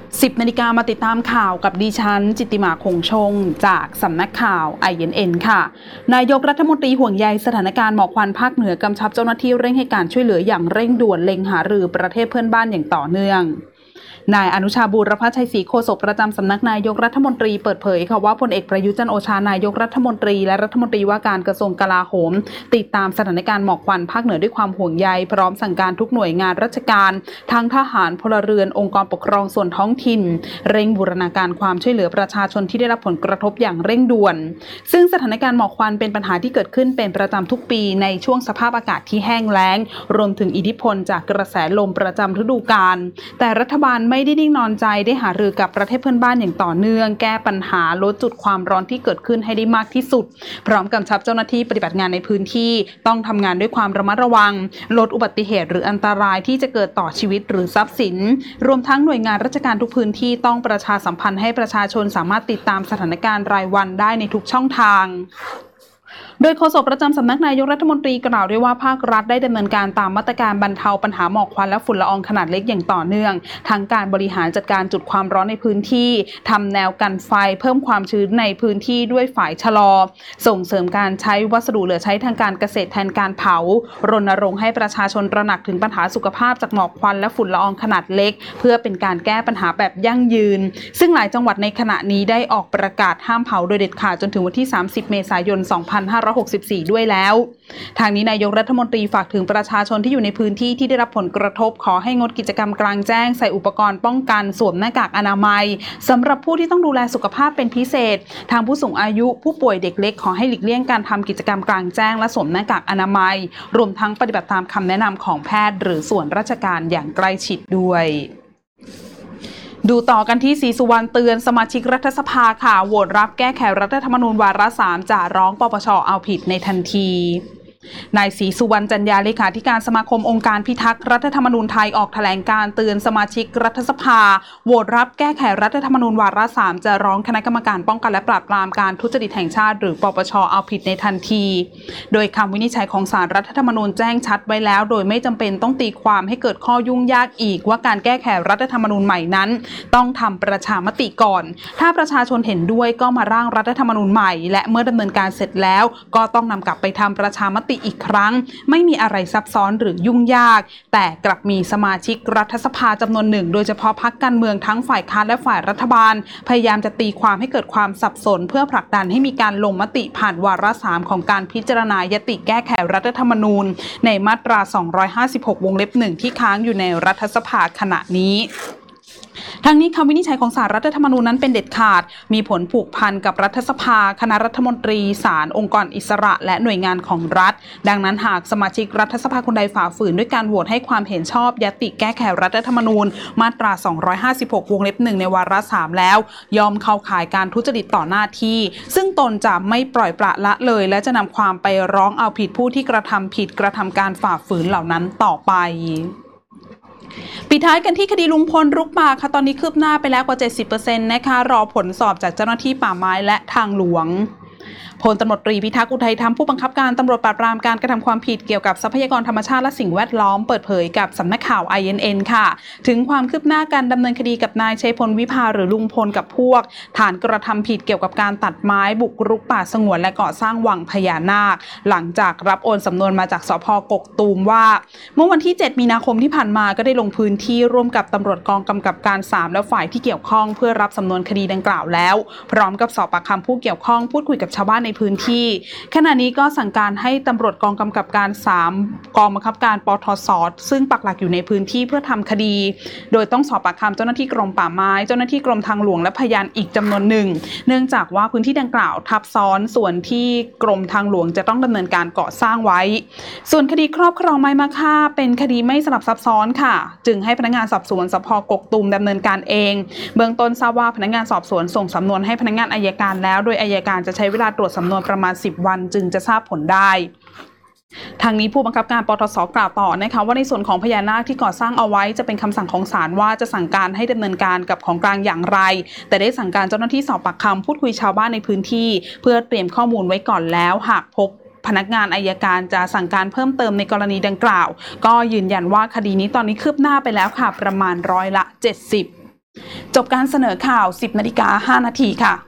10 นาฬิกามาติดตามข่าวกับดิฉันจิตติมาคงชงจากสำนักข่าว INN ค่ะนายกรัฐมนตรีห่วงใยสถานการณ์หมอกควันภาคเหนือกำชับเจ้าหน้าที่เร่งให้การช่วยเหลืออย่างเร่งด่วนเล็งหารือประเทศเพื่อนบ้านอย่างต่อเนื่องนายอนุชาบูรพชัยศรีโฆษกประจำสำนักนายกรัฐมนตรีเปิดเผยค่ะว่าพลเอกประยุทธ์จันทร์โอชานายกรัฐมนตรีและรัฐมนตรีว่าการกระทรวงกลาโหมติดตามสถานการณ์หมอกควันภาคเหนือด้วยความห่วงใยพร้อมสั่งการทุกหน่วยงานราชการทั้งทหารพลเรือนองค์กรปกครองส่วนท้องถิ่นเร่งบูรณาการความช่วยเหลือประชาชนที่ได้รับผลกระทบอย่างเร่งด่วนซึ่งสถานการณ์หมอกควันเป็นปัญหาที่เกิดขึ้นเป็นประจำทุกปีในช่วงสภาพอากาศที่แห้งแล้งรวมถึงอิทธิพลจากกระแสลมประจำฤดูกาลแต่รัฐบาลไม่ได้นิ่งนอนใจได้หารือกับประเทศเพื่อนบ้านอย่างต่อเนื่องแก้ปัญหาลดจุดความร้อนที่เกิดขึ้นให้ได้มากที่สุดพร้อมกำชับเจ้าหน้าที่ปฏิบัติงานในพื้นที่ต้องทำงานด้วยความระมัดระวังลดอุบัติเหตุหรืออันตรายที่จะเกิดต่อชีวิตหรือทรัพย์สินรวมทั้งหน่วยงานราชการทุกพื้นที่ต้องประชาสัมพันธ์ให้ประชาชนสามารถติดตามสถานการณ์รายวันได้ในทุกช่องทางโดยโฆษกประจำสำนักนายกรัฐมนตรีกล่าวด้วยว่าภาครัฐได้ดำเนินการตามมาตรการบรรเทาปัญหาหมอกควันและฝุ่นละอองขนาดเล็กอย่างต่อเนื่องทั้งการบริหารจัดการจุดความร้อนในพื้นที่ทำแนวกันไฟเพิ่มความชื้นในพื้นที่ด้วยฝายชะลอส่งเสริมการใช้วัสดุเหลือใช้ทางการเกษตรแทนการเผารณรงค์ให้ประชาชนตระหนักถึงปัญหาสุขภาพจากหมอกควันและฝุ่นละอองขนาดเล็กเพื่อเป็นการแก้ปัญหาแบบยั่งยืนซึ่งหลายจังหวัดในขณะนี้ได้ออกประกาศห้ามเผาโดยเด็ดขาดจนถึงวันที่30 เมษายน 2564 ด้วยแล้วทางนี้นายกรัฐมนตรีฝากถึงประชาชนที่อยู่ในพื้นที่ที่ได้รับผลกระทบขอให้งดกิจกรรมกลางแจ้งใส่อุปกรณ์ป้องกันสวมหน้ากากอนามัยสำหรับผู้ที่ต้องดูแลสุขภาพเป็นพิเศษทางผู้สูงอายุผู้ป่วยเด็กเล็กขอให้หลีกเลี่ยงการทำกิจกรรมกลางแจ้งและสวมหน้ากากอนามัยรวมทั้งปฏิบัติตามคำแนะนำของแพทย์หรือส่วนราชการอย่างใกล้ชิดด้วยดูต่อกันที่ศรีสุวรรณเตือนสมาชิกรัฐสภาค่ะโหวตรับแก้ไขรัฐธรรมนูญวาระ 3 จะร้องปปช.เอาผิดในทันทีนายศรีสุวรรณจันยาเลขาธิการสมาคมองค์การพิทักษ์รัฐธรรมนูญไทยออกแถลงการเตือนสมาชิกรัฐสภาโหวตรับแก้ไขรัฐธรรมนูญวาระ 3 จะร้องคณะกรรมการป้องกันและปราบปรามการทุจริตแห่งชาติหรือปปช.เอาผิดในทันทีโดยคำวินิจฉัยของศาลรัฐธรรมนูญแจ้งชัดไว้แล้วโดยไม่จำเป็นต้องตีความให้เกิดข้อยุ่งยากอีกว่าการแก้ไขรัฐธรรมนูญใหม่นั้นต้องทำประชามติก่อนถ้าประชาชนเห็นด้วยก็มาร่างรัฐธรรมนูญใหม่และเมื่อดำเนินการเสร็จแล้วก็ต้องนำกลับไปทำประชามติอีกครั้งไม่มีอะไรซับซ้อนหรือยุ่งยากแต่กลับมีสมาชิกรัฐสภาจำนวนหนึ่งโดยเฉพาะพรรคการเมืองทั้งฝ่ายค้านและฝ่ายรัฐบาลพยายามจะตีความให้เกิดความสับสนเพื่อผลักดันให้มีการลงมติผ่านวาระ 3 ของการพิจารณายติแก้ไขรัฐธรรมนูญในมาตรา 256 วงเล็บ 1 ที่ค้างอยู่ในรัฐสภาขณะนี้ทั้งนี้คำวินิจฉัยของศาลรัฐธรรมนูญนั้นเป็นเด็ดขาดมีผลผูกพันกับรัฐสภาคณะรัฐมนตรีศาลองค์กรอิสระและหน่วยงานของรัฐดังนั้นหากสมาชิกรัฐสภาคนใดฝ่าฝืนด้วยการโหวตให้ความเห็นชอบญัตติแก้ไขรัฐธรรมนูญมาตรา 256 วงเล็บ 1 ในวาระ 3 แล้วยอมเข้าข่ายการทุจริตต่อหน้าที่ซึ่งตนจะไม่ปล่อยปละละเลยและจะนำความไปร้องเอาผิดผู้ที่กระทำผิดกระทำการฝ่าฝืนเหล่านั้นต่อไปปิดท้ายกันที่คดีลุงพลรุกป่าค่ะตอนนี้คืบหน้าไปแล้วกว่า 70% นะคะรอผลสอบจากเจ้าหน้าที่ป่าไม้และทางหลวงพลตำรวจตรีพิทักษ์อุทัยธรรมผู้บังคับการตำรวจปราบปรามการกระทำความผิดเกี่ยวกับทรัพยากรธรรมชาติและสิ่งแวดล้อมเปิดเผยกับสำนักข่าว INN ค่ะถึงความคืบหน้าการดำเนินคดีกับนายชัยพลวิภาหรือลุงพลกับพวกฐานกระทำผิดเกี่ยวกับการตัดไม้บุกรุกป่าสงวนและก่อสร้างวังพญานาคหลังจากรับโอนสำนวนมาจากสภ.กกตูมว่าเมื่อวันที่ 7 มีนาคมที่ผ่านมาก็ได้ลงพื้นที่ร่วมกับตำรวจกองกำกับการ 3 และฝ่ายที่เกี่ยวข้องเพื่อรับสำนวนคดีดังกล่าวแล้วพร้อมกับสอบปากคำผู้เกี่ยวข้องพูดคุยกับชาวบ้านในพื้นที่ขณะนี้ก็สั่งการให้ตำรวจกองกำกับการ 3 กองบังคับการปทศซึ่งปักหลักอยู่ในพื้นที่เพื่อทำคดีโดยต้องสอบปากคำเจ้าหน้าที่กรมป่าไม้เจ้าหน้าที่กรมทางหลวงและพยานอีกจำนวนหนึ่งเนื่องจากว่าพื้นที่ดังกล่าวทับซ้อนส่วนที่กรมทางหลวงจะต้องดำเนินการก่อสร้างไว้ส่วนคดีครอบครองไม้มะค่าเป็นคดีไม่สลับซับซ้อนค่ะจึงให้พนักงานสอบสวนสภ.กกตูมดำเนินการเองเบื้องต้นทราบว่าพนักงานสอบสวนส่งสำนวนให้พนักงานอัยการแล้วโดยอัยการจะใช้เวลาตรวจสำนวนประมาณ10 วันจึงจะทราบผลได้ทางนี้ผู้บังคับการปทศกล่าวต่อนะคะว่าในส่วนของพญานาคที่ก่อสร้างเอาไว้จะเป็นคำสั่งของศาลว่าจะสั่งการให้ดำเนินการกับของกลางอย่างไรแต่ได้สั่งการเจ้าหน้าที่สอบปากคำพูดคุยชาวบ้านในพื้นที่เพื่อเตรียมข้อมูลไว้ก่อนแล้วหากพบพนักงานอัยการจะสั่งการเพิ่มเติมในกรณีดังกล่าวก็ยืนยันว่าคดีนี้ตอนนี้คืบหน้าไปแล้วค่ะประมาณ70%สจบการเสนอข่าว 10:05 นาทีค่ะ